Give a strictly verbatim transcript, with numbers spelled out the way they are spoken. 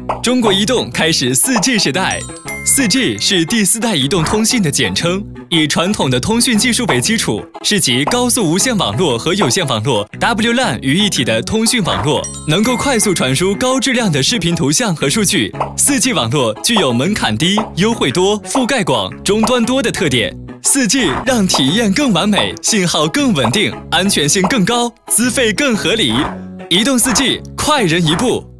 中国移动开始 四 G 时代。四 G 是第四代移动通信的简称，以传统的通讯技术为基础，是集高速无线网络和有线网络 W LAN 于一体的通讯网络，能够快速传输高质量的视频、图像和数据。四 G 网络具有门槛低、优惠多、覆盖广、终端多的特点。四 G 让体验更完美，信号更稳定，安全性更高，资费更合理。移动四 G， 快人一步。